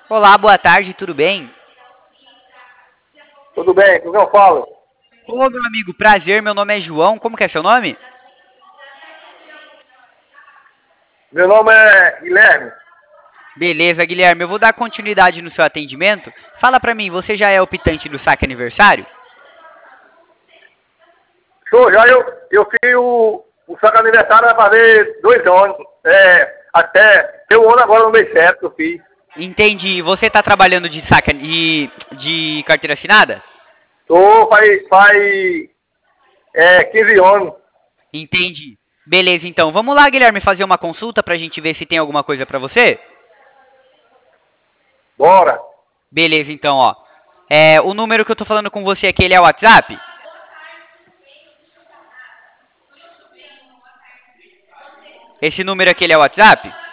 Olá, boa tarde, tudo bem? Tudo bem, com quem eu falo? Ô, meu amigo, prazer, meu nome é João, como que é seu nome? Meu nome é Guilherme. Beleza, Guilherme, eu vou dar continuidade no seu atendimento. Fala pra mim, você já é optante do saque aniversário? Show, já eu fiz o saco aniversário vai fazer 2 anos. Até tem um ano agora no mês certo que eu fiz. Entendi, você tá trabalhando de saque de carteira assinada? Tô faz 15 anos. Entendi. Beleza, então, vamos lá, Guilherme, fazer uma consulta pra gente ver se tem alguma coisa pra você? Bora. Beleza, então, ó. O número que eu tô falando com você aqui, ele é o WhatsApp? Esse número aqui, ele é o WhatsApp?